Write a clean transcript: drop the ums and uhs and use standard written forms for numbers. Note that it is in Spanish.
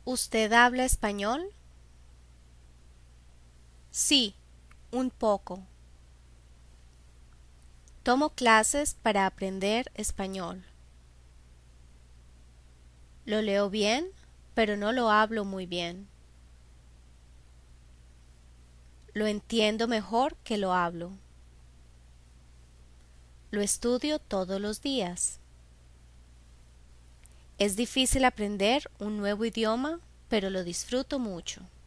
¿Usted habla español? Sí, un poco. Tomo clases para aprender español. Lo leo bien, pero no lo hablo muy bien. Lo entiendo mejor que lo hablo. Lo estudio todos los días. Es difícil aprender un nuevo idioma, pero lo disfruto mucho.